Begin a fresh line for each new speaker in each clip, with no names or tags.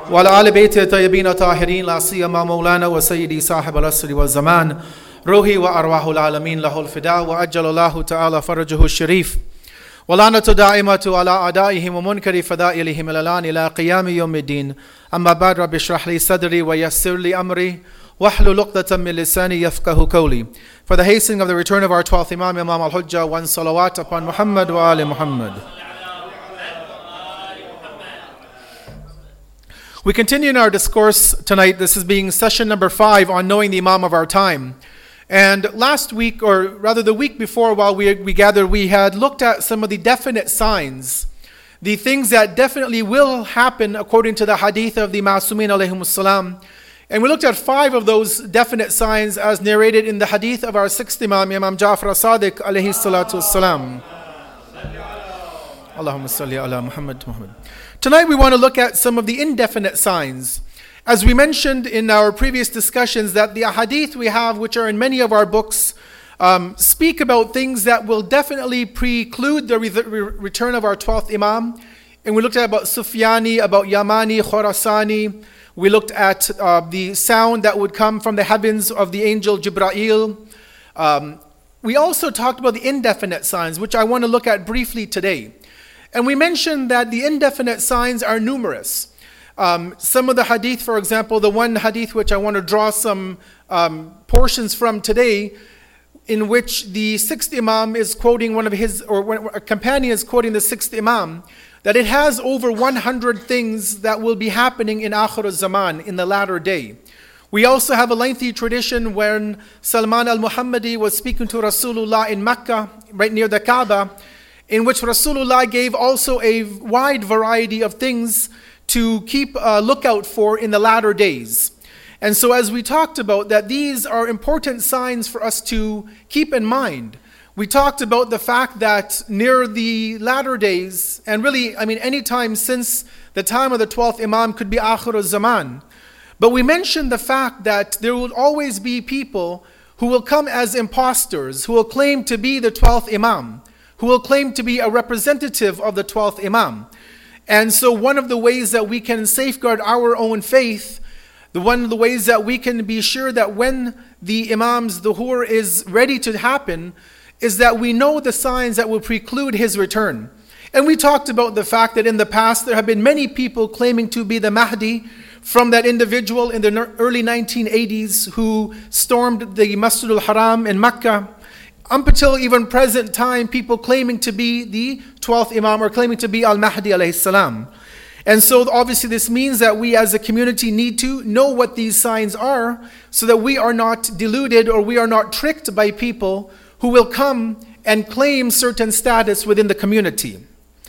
وعلى آل بيته الطيبين الطاهرين لا سيما مولانا وسيدي صاحب العصر والزمان روحي وأرواح العالمين له الفداء وأجل الله تعالى فرجه الشريف ولعنة دائمة على أعدائهم ومنكر فضائلهم الآن إلى قيام يوم الدين. أما بعد، رب اشرح لي صدري ويسر لي أمري واحلل عقدة من لساني يفقهوا قولي. For the hastening of the return of our 12th Imam, Imam al-Hujjah, one salawat upon Muhammad wa ali Muhammad. We continue in our discourse tonight. This is being session number 5 on knowing the Imam of our time. And last week, or rather the week before, while we gathered, we had looked at some of the definite signs, the things that definitely will happen according to the hadith of the Ma'asumin alayhimus salam. And we looked at 5 of those definite signs as narrated in the hadith of our 6th Imam, Imam Ja'far as-Sadiq alayhi salatu was-salam. Allahumma salli ala Muhammad. Tonight we want to look at some of the indefinite signs. As we mentioned in our previous discussions, that the hadith we have, which are in many of our books, speak about things that will definitely preclude the return of our 12th Imam. And we looked at about Sufyani, about Yamani, Khorasani. We looked at the sound that would come from the heavens of the angel Jibra'il. We also talked about the indefinite signs, which I want to look at briefly today. And we mentioned that the indefinite signs are numerous. Some of the hadith, for example, the one hadith which I want to draw some portions from today, in which the 6th Imam is quoting one of his, or a companion is quoting the 6th Imam, that it has over 100 things that will be happening in Akhir al-Zaman, in the latter day. We also have a lengthy tradition when Salman al-Muhammadi was speaking to Rasulullah in Mecca, right near the Kaaba, in which Rasulullah gave also a wide variety of things to keep a lookout for in the latter days. And so as we talked about, that these are important signs for us to keep in mind. We talked about the fact that near the latter days, and really, any time since the time of the 12th Imam could be Akhir al-Zaman. But we mentioned the fact that there will always be people who will come as imposters, who will claim to be the 12th Imam, who will claim to be a representative of the 12th Imam. And so one of the ways that we can safeguard our own faith, one of the ways that we can be sure that when the Imam's dhuhr is ready to happen, is that we know the signs that will preclude his return. And we talked about the fact that in the past there have been many people claiming to be the Mahdi, from that individual in the early 1980s who stormed the Masjid al-Haram in Mecca, up until even present time, people claiming to be the 12th Imam or claiming to be Al-Mahdi alayhi salam. And so obviously this means that we as a community need to know what these signs are, so that we are not deluded or we are not tricked by people who will come and claim certain status within the community.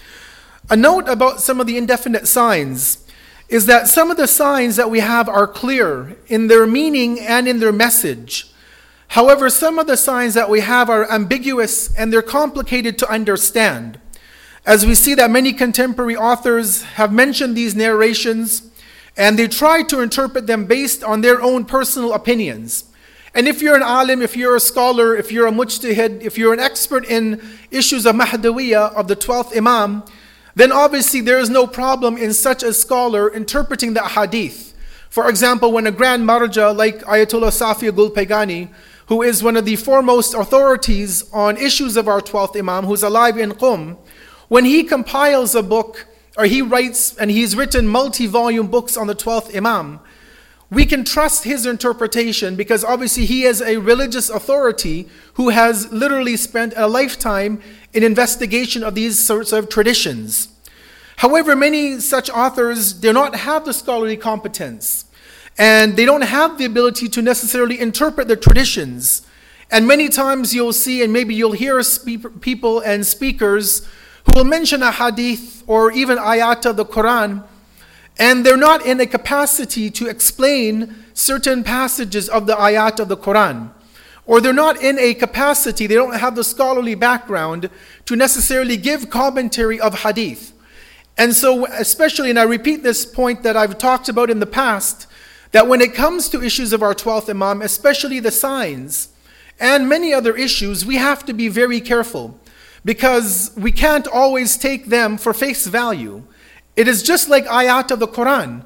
A note about some of the indefinite signs is that some of the signs that we have are clear in their meaning and in their message. However, some of the signs that we have are ambiguous and they're complicated to understand. As we see that many contemporary authors have mentioned these narrations, and they try to interpret them based on their own personal opinions. And if you're an alim, if you're a scholar, if you're a mujtahid, if you're an expert in issues of Mahdawiyah, of the 12th Imam, then obviously there is no problem in such a scholar interpreting the hadith. For example, when a grand marja like Ayatollah Safi Gulpegani, who is one of the foremost authorities on issues of our 12th Imam, who's alive in Qum, when he compiles a book, or he writes, and he's written multi-volume books on the 12th Imam, we can trust his interpretation because obviously he is a religious authority who has literally spent a lifetime in investigation of these sorts of traditions. However, many such authors do not have the scholarly competence, and they don't have the ability to necessarily interpret the traditions. And many times you'll see, and maybe you'll hear people and speakers who will mention a hadith or even ayat of the Quran, and they're not in a capacity to explain certain passages of the ayat of the Quran. Or they're not in a capacity, they don't have the scholarly background to necessarily give commentary of hadith. And so especially, and I repeat this point that I've talked about in the past, that when it comes to issues of our 12th Imam, especially the signs and many other issues, we have to be very careful because we can't always take them for face value. It is just like ayat of the Quran.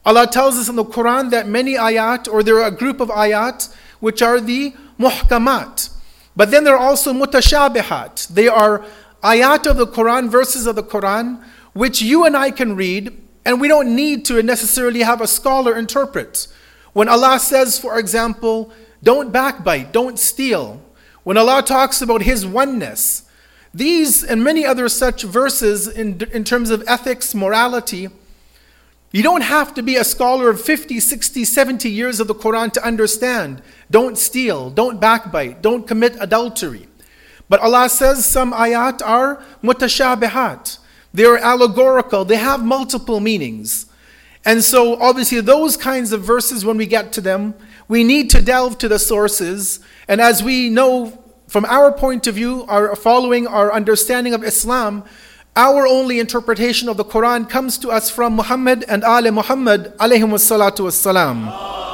Allah tells us in the Quran that many ayat, or there are a group of ayat, which are the muhkamat. But then there are also mutashabihat. They are ayat of the Quran, verses of the Quran, which you and I can read, and we don't need to necessarily have a scholar interpret. When Allah says, for example, don't backbite, don't steal. When Allah talks about His oneness, these and many other such verses in terms of ethics, morality, you don't have to be a scholar of 50, 60, 70 years of the Quran to understand. Don't steal, don't backbite, don't commit adultery. But Allah says some ayat are mutashabihat. They are allegorical, they have multiple meanings. And so obviously those kinds of verses, when we get to them, we need to delve to the sources. And as we know from our point of view, following our understanding of Islam, our only interpretation of the Quran comes to us from Muhammad and Ali Muhammad alayhim wassalatu wassalam.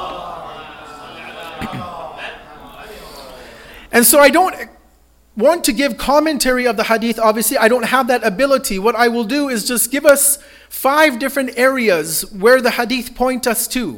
And so I don't want to give commentary of the hadith. Obviously, I don't have that ability. What I will do is just give us 5 different areas where the hadith point us to.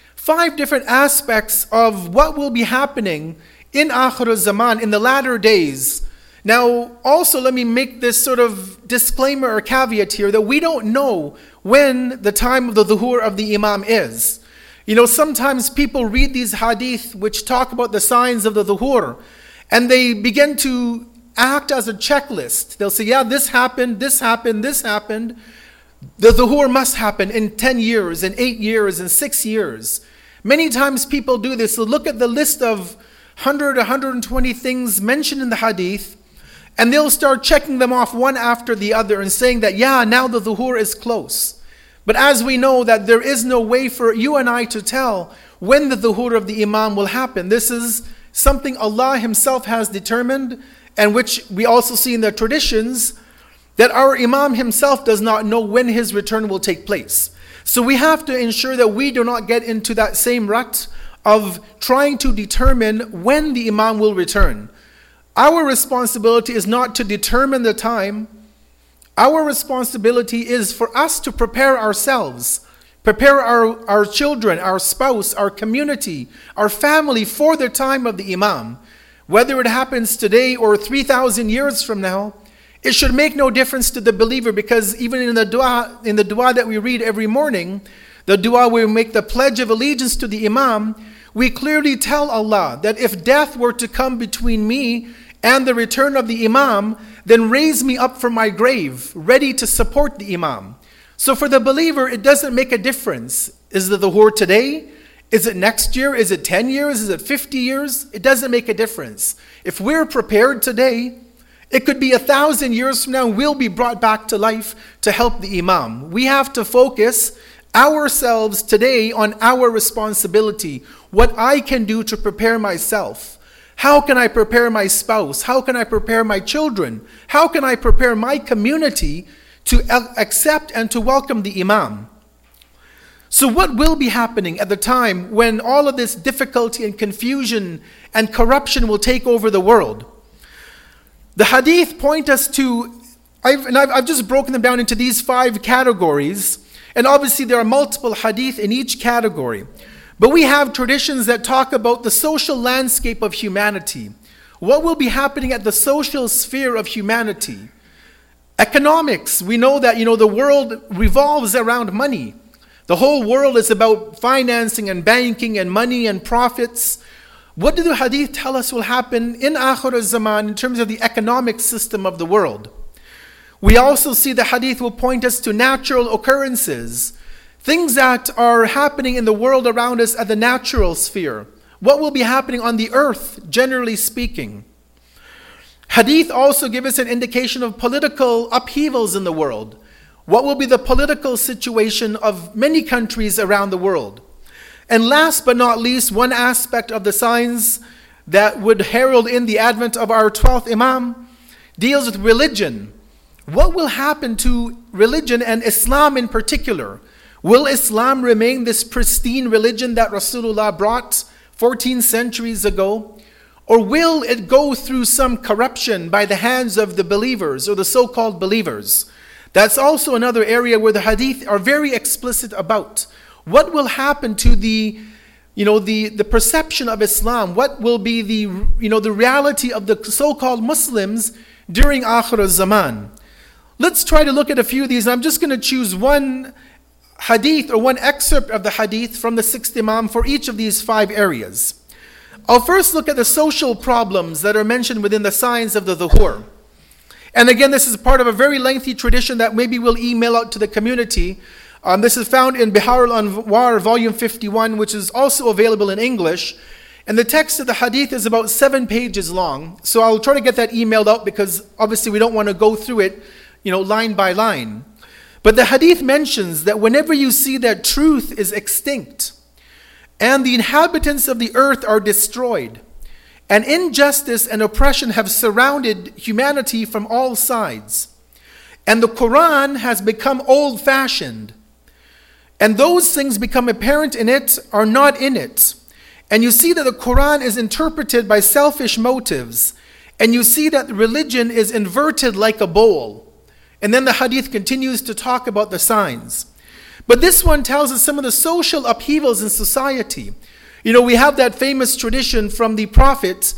5 different aspects of what will be happening in Akhir al-Zaman, in the latter days. Now, also let me make this sort of disclaimer or caveat here that we don't know when the time of the dhuhr of the Imam is. You know, sometimes people read these hadith which talk about the signs of the dhuhr, and they begin to act as a checklist. They'll say, yeah, this happened, this happened, this happened. The dhuhr must happen in 10 years, in 8 years, in 6 years. Many times people do this. So look at the list of 100, 120 things mentioned in the hadith, and they'll start checking them off one after the other and saying that, yeah, now the dhuhr is close. But as we know that there is no way for you and I to tell when the dhuhr of the Imam will happen. This is something Allah Himself has determined, and which we also see in the traditions, that our Imam himself does not know when his return will take place. So we have to ensure that we do not get into that same rut of trying to determine when the Imam will return. Our responsibility is not to determine the time. Our responsibility is for us to prepare ourselves, prepare our children, our spouse, our community, our family for the time of the Imam. Whether it happens today or 3,000 years from now, it should make no difference to the believer, because even in the dua that we read every morning, the dua where we make the pledge of allegiance to the Imam, we clearly tell Allah that if death were to come between me and the return of the Imam, then raise me up from my grave, ready to support the Imam. So for the believer, it doesn't make a difference. Is it the dhuhr today? Is it next year? Is it 10 years? Is it 50 years? It doesn't make a difference. If we're prepared today, it could be 1,000 years from now, we'll be brought back to life to help the Imam. We have to focus ourselves today on our responsibility, what I can do to prepare myself. How can I prepare my spouse? How can I prepare my children? How can I prepare my community to accept and to welcome the Imam? So what will be happening at the time when all of this difficulty and confusion and corruption will take over the world? The hadith point us to, I've just broken them down into these 5 categories, and obviously there are multiple hadith in each category. But we have traditions that talk about the social landscape of humanity. What will be happening at the social sphere of humanity? Economics, we know that the world revolves around money. The whole world is about financing and banking and money and profits. What do the hadith tell us will happen in Akhir al-Zaman in terms of the economic system of the world? We also see the hadith will point us to natural occurrences, things that are happening in the world around us at the natural sphere. What will be happening on the earth, generally speaking? Hadith also give us an indication of political upheavals in the world. What will be the political situation of many countries around the world? And last but not least, one aspect of the signs that would herald in the advent of our 12th Imam deals with religion. What will happen to religion and Islam in particular? Will Islam remain this pristine religion that Rasulullah brought 14 centuries ago? Or will it go through some corruption by the hands of the believers or the so-called believers? That's also another area where the hadith are very explicit about. What will happen to the perception of Islam? What will be the reality of the so-called Muslims during Akhir al-Zaman? Let's try to look at a few of these. I'm just going to choose one hadith or one excerpt of the hadith from the sixth Imam for each of these 5 areas. I'll first look at the social problems that are mentioned within the signs of the dhuhr. And again, this is part of a very lengthy tradition that maybe we'll email out to the community. This is found in Bihar al-Anwar, volume 51, which is also available in English. And the text of the hadith is about 7 pages long. So I'll try to get that emailed out because obviously we don't want to go through it, line by line. But the hadith mentions that whenever you see that truth is extinct, and the inhabitants of the earth are destroyed, and injustice and oppression have surrounded humanity from all sides, and the Quran has become old-fashioned, and those things become apparent in it are not in it, and you see that the Quran is interpreted by selfish motives, and you see that religion is inverted like a bowl. And then the hadith continues to talk about the signs. But this one tells us some of the social upheavals in society. We have that famous tradition from the prophets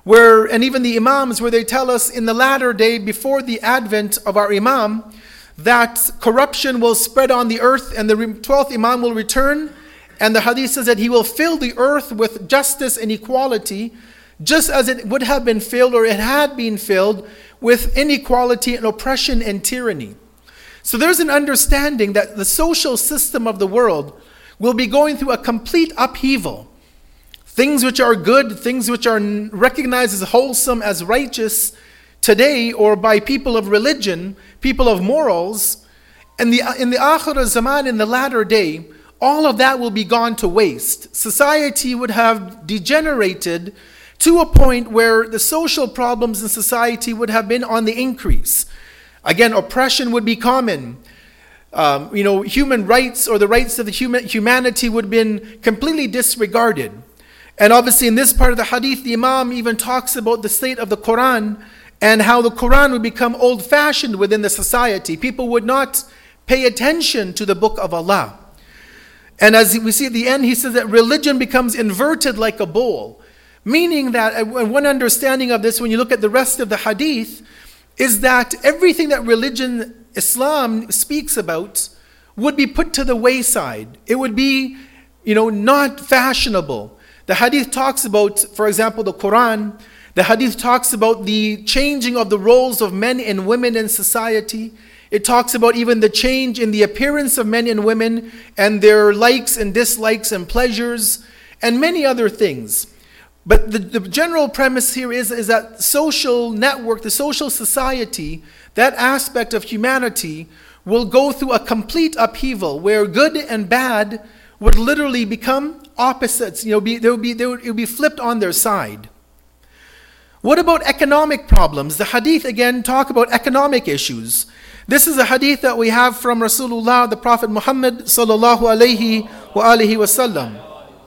and even the imams, where they tell us in the latter day before the advent of our imam, that corruption will spread on the earth and the 12th imam will return. And the hadith says that he will fill the earth with justice and equality, just as it would have been filled, or it had been filled, with inequality and oppression and tyranny. So there's an understanding that the social system of the world will be going through a complete upheaval. Things which are good, things which are recognized as wholesome, as righteous today, or by people of religion, people of morals, and in the Akhir al-Zaman, in the latter day, all of that will be gone to waste. Society would have degenerated to a point where the social problems in society would have been on the increase. Again, oppression would be common. Human rights, or the rights of the humanity, would have been completely disregarded. And obviously in this part of the hadith, the Imam even talks about the state of the Quran and how the Quran would become old-fashioned within the society. People would not pay attention to the book of Allah. And as we see at the end, he says that religion becomes inverted like a bowl. Meaning that, one understanding of this when you look at the rest of the hadith, is that everything that religion, Islam, speaks about would be put to the wayside. It would be, not fashionable. The hadith talks about, for example, the Quran. The hadith talks about the changing of the roles of men and women in society. It talks about even the change in the appearance of men and women and their likes and dislikes and pleasures and many other things. But the general premise here is that social network, the social society, that aspect of humanity will go through a complete upheaval where good and bad would literally become opposites. It would be flipped on their side. What about economic problems? The hadith again talk about economic issues. This is a hadith that we have from Rasulullah, the Prophet Muhammad sallallahu alaihi wasallam.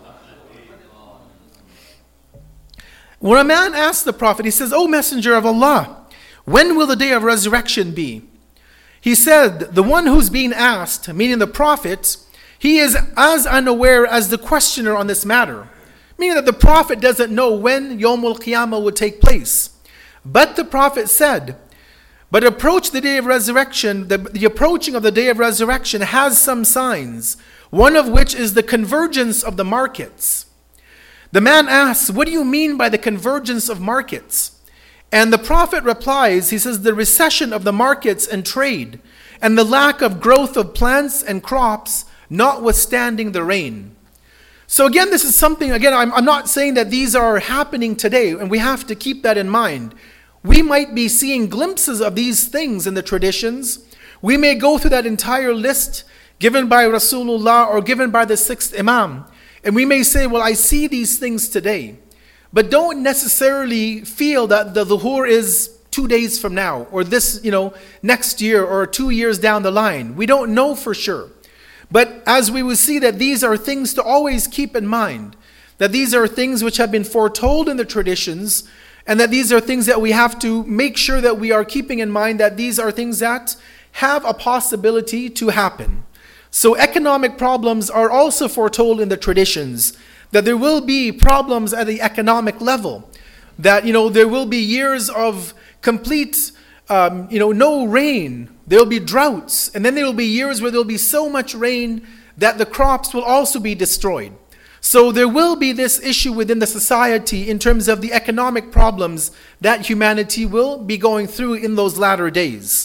When a man asked the Prophet, he says, "O Messenger of Allah, when will the day of resurrection be?" He said, the one who's being asked, meaning the Prophet, he is as unaware as the questioner on this matter. Meaning that the Prophet doesn't know when Yawmul Qiyamah would take place. But the Prophet said, but approach the day of resurrection, the approaching of the day of resurrection has some signs, one of which is the convergence of the markets. The man asks, what do you mean by the convergence of markets? And the Prophet replies, he says, the recession of the markets and trade, and the lack of growth of plants and crops, notwithstanding the rain. So again, this is something, I'm not saying that these are happening today, and we have to keep that in mind. We might be seeing glimpses of these things in the traditions. We may go through that entire list given by Rasulullah or given by the sixth Imam. And we may say, well, I see these things today. But don't necessarily feel that the dhuhr is 2 days from now, or this, next year, or 2 years down the line. We don't know for sure. But as we will see that these are things to always keep in mind, that these are things which have been foretold in the traditions, and that these are things that we have to make sure that we are keeping in mind, that these are things that have a possibility to happen. So economic problems are also foretold in the traditions, that there will be problems at the economic level, that there will be years of complete no rain, there will be droughts, and then there will be years where there will be so much rain that the crops will also be destroyed. So there will be this issue within the society in terms of the economic problems that humanity will be going through in those latter days.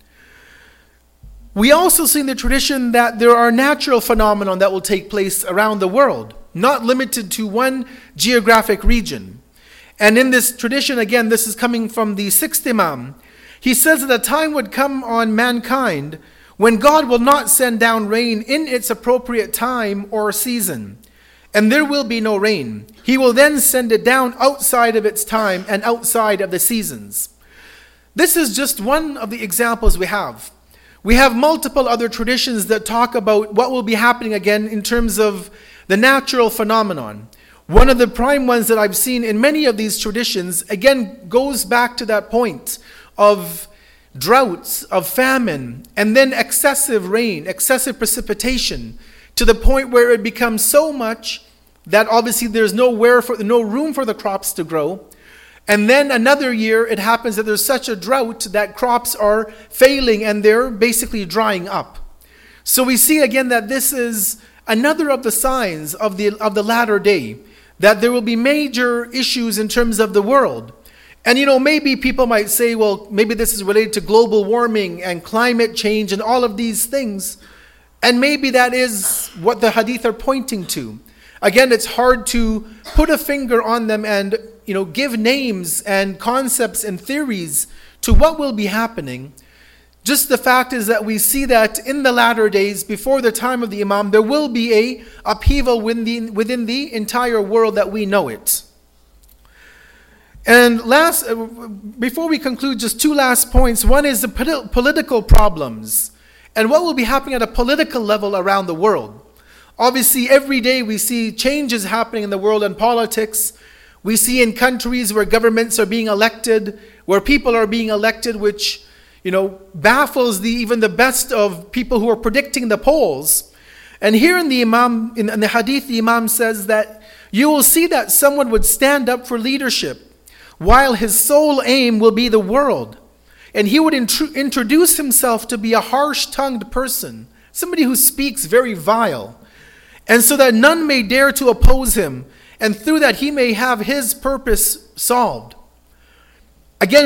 We also see in the tradition that there are natural phenomena that will take place around the world, not limited to one geographic region. And in this tradition, again, this is coming from the 6th Imam, he says that a time would come on mankind when God will not send down rain in its appropriate time or season, and there will be no rain. He will then send it down outside of its time and outside of the seasons. This is just one of the examples we have. We have multiple other traditions that talk about what will be happening again in terms of the natural phenomenon. One of the prime ones that I've seen in many of these traditions, again, goes back to that point of droughts, of famine, and then excessive rain, excessive precipitation, to the point where it becomes so much that obviously there's no room for the crops to grow. And then another year, it happens that there's such a drought that crops are failing and they're basically drying up. So we see again that this is another of the signs of the latter day, that there will be major issues in terms of the world. And maybe people might say, well, maybe this is related to global warming and climate change and all of these things. And maybe that is what the hadith are pointing to. Again, it's hard to put a finger on them and give names and concepts and theories to what will be happening. Just the fact is that we see that in the latter days, before the time of the Imam, there will be a upheaval within the entire world that we know it. And before we conclude, just two last points. One is the political problems and what will be happening at a political level around the world. Obviously, every day we see changes happening in the world and politics. We see in countries where governments are being elected, where people are being elected, which, baffles even the best of people who are predicting the polls. And here in the Imam, in the Hadith, the Imam says that you will see that someone would stand up for leadership, while his sole aim will be the world. And he would introduce himself to be a harsh-tongued person, somebody who speaks very vile, and so that none may dare to oppose him, and through that he may have his purpose solved. Again,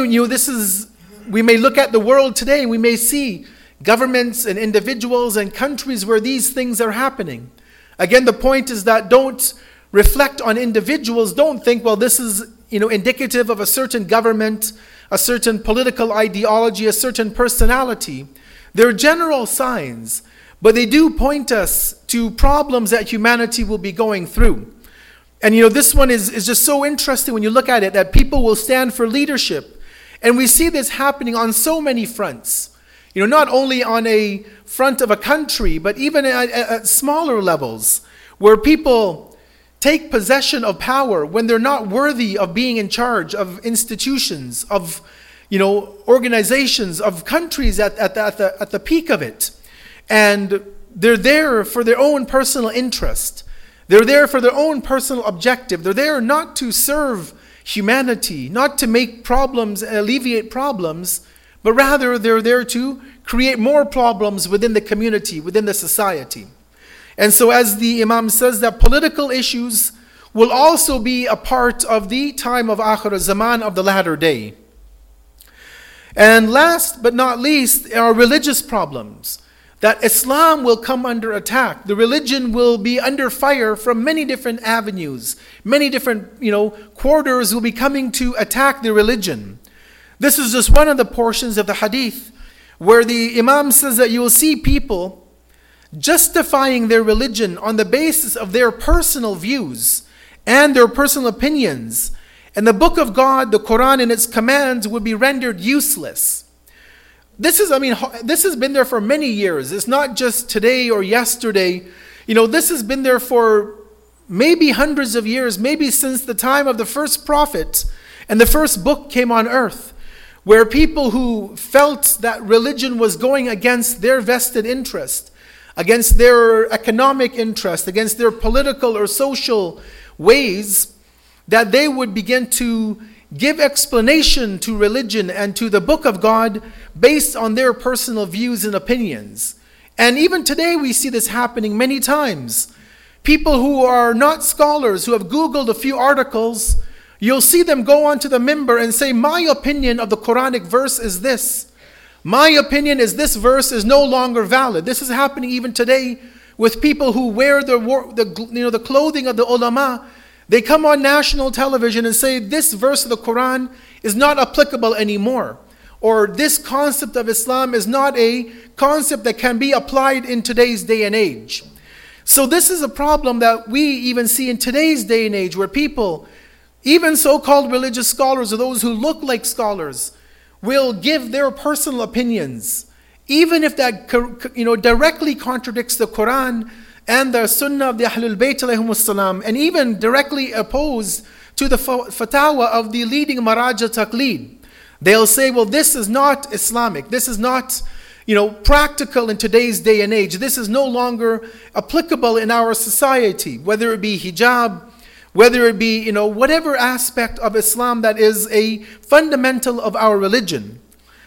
we may look at the world today and we may see governments and individuals and countries where these things are happening. Again, the point is that don't reflect on individuals. Don't think, well, this is indicative of a certain government, a certain political ideology, a certain personality. They're general signs, but they do point us to problems that humanity will be going through. And this one is just so interesting when you look at it, that people will stand for leadership. And we see this happening on so many fronts. Not only on a front of a country, but even at smaller levels, where people take possession of power when they're not worthy of being in charge of institutions, of organizations, of countries at the peak of it. And they're there for their own personal interest. They're there for their own personal objective. They're there not to serve humanity, not to make problems, alleviate problems, but rather they're there to create more problems within the community, within the society. And so as the Imam says, that political issues will also be a part of the time of Akhir Zaman, of the latter day. And last but not least are religious problems. That Islam will come under attack. The religion will be under fire from many different avenues. Many different, quarters will be coming to attack the religion. This is just one of the portions of the hadith where the Imam says that you will see people justifying their religion on the basis of their personal views and their personal opinions. And the book of God, the Quran and its commands would be rendered useless. This has been there for many years. It's not just today or yesterday. This has been there for maybe hundreds of years, maybe since the time of the first prophet and the first book came on earth, where people who felt that religion was going against their vested interest, against their economic interest, against their political or social ways, that they would begin to give explanation to religion and to the book of God based on their personal views and opinions. And even today we see this happening many times. People who are not scholars, who have Googled a few articles, you'll see them go onto the minbar and say, my opinion of the Quranic verse is this. My opinion is this verse is no longer valid. This is happening even today with people who wear the clothing of the ulama. They come on national television and say this verse of the Quran is not applicable anymore. Or this concept of Islam is not a concept that can be applied in today's day and age. So this is a problem that we even see in today's day and age, where people, even so-called religious scholars or those who look like scholars, will give their personal opinions, even if that directly contradicts the Quran and the Sunnah of the Ahlul Bayt alayhimus salam, and even directly opposed to the fatwa of the leading Maraja Taqleed. They'll say, well, this is not Islamic. This is not, practical in today's day and age. This is no longer applicable in our society, whether it be hijab, whether it be, whatever aspect of Islam that is a fundamental of our religion.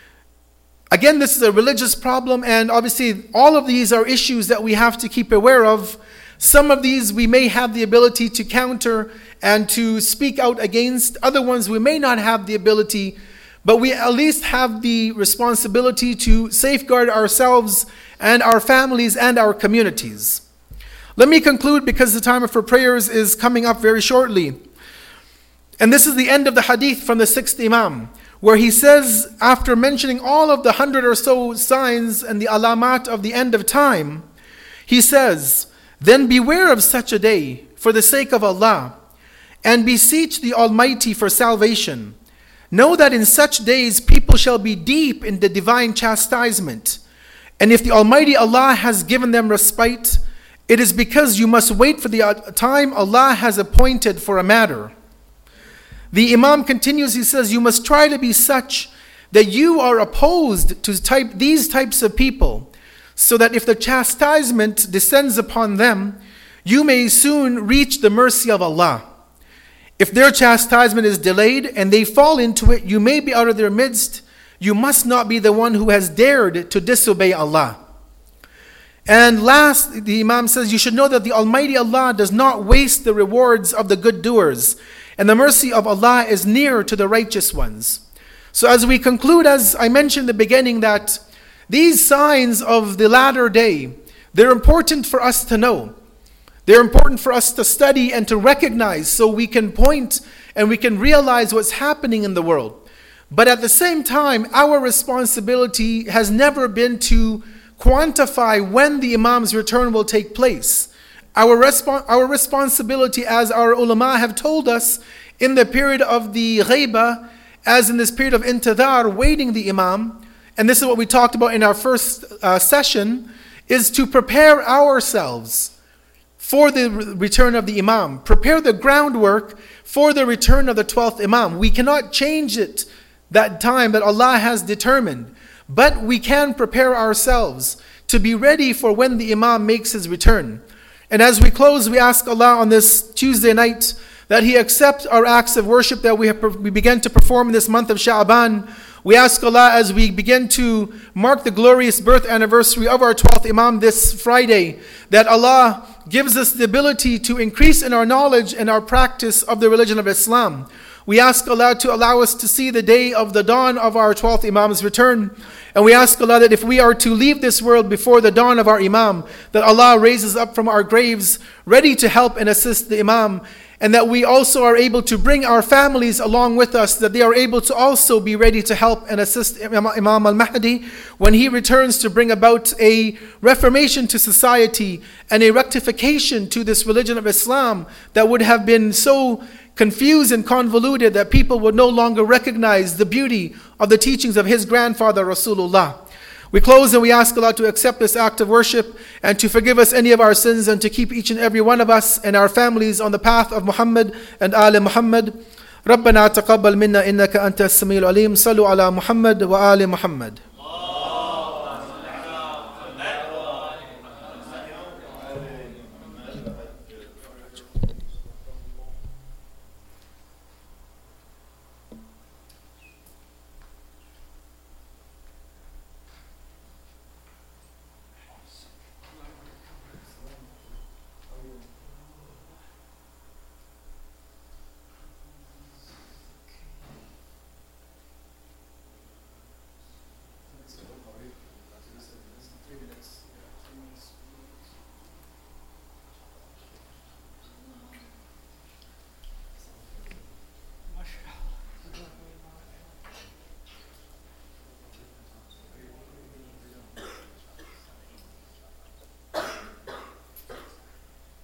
Again, this is a religious problem, and obviously all of these are issues that we have to keep aware of. Some of these we may have the ability to counter and to speak out against. Other ones we may not have the ability, but we at least have the responsibility to safeguard ourselves and our families and our communities. Let me conclude, because the time for prayers is coming up very shortly. And this is the end of the hadith from the 6th Imam, where he says, after mentioning all of the 100 or so signs and the alamat of the end of time, he says, then beware of such a day for the sake of Allah, and beseech the Almighty for salvation. Know that in such days people shall be deep in the divine chastisement. And if the Almighty Allah has given them respite, it is because you must wait for the time Allah has appointed for a matter. The Imam continues, he says, you must try to be such that you are opposed to these types of people, so that if the chastisement descends upon them, you may soon reach the mercy of Allah. If their chastisement is delayed and they fall into it, you may be out of their midst. You must not be the one who has dared to disobey Allah. And last, the Imam says, you should know that the Almighty Allah does not waste the rewards of the good doers, and the mercy of Allah is near to the righteous ones. So as we conclude, as I mentioned in the beginning, that these signs of the latter day, they're important for us to know. They're important for us to study and to recognize, so we can point and we can realize what's happening in the world. But at the same time, our responsibility has never been to quantify when the Imam's return will take place. Our responsibility, as our ulama have told us, in the period of the ghaibah, as in this period of intidhar, waiting the Imam, and this is what we talked about in our first session, is to prepare ourselves for the return of the Imam. Prepare the groundwork for the return of the 12th Imam. We cannot change it, that time that Allah has determined, but we can prepare ourselves to be ready for when the Imam makes his return. And as we close, we ask Allah on this Tuesday night that He accept our acts of worship that we began to perform in this month of Sha'ban. We ask Allah, as we begin to mark the glorious birth anniversary of our 12th Imam this Friday, that Allah gives us the ability to increase in our knowledge and our practice of the religion of Islam. We ask Allah to allow us to see the day of the dawn of our 12th Imam's return. And we ask Allah that if we are to leave this world before the dawn of our Imam, that Allah raises up from our graves ready to help and assist the Imam. And that we also are able to bring our families along with us, that they are able to also be ready to help and assist Imam al-Mahdi when he returns to bring about a reformation to society and a rectification to this religion of Islam that would have been so confused and convoluted that people would no longer recognize the beauty of the teachings of his grandfather Rasulullah. We close and we ask Allah to accept this act of worship and to forgive us any of our sins and to keep each and every one of us and our families on the path of Muhammad and Ali Muhammad. ربنا تقبل منا إنك أنت السميع العليم صلوا على محمد وآل محمد.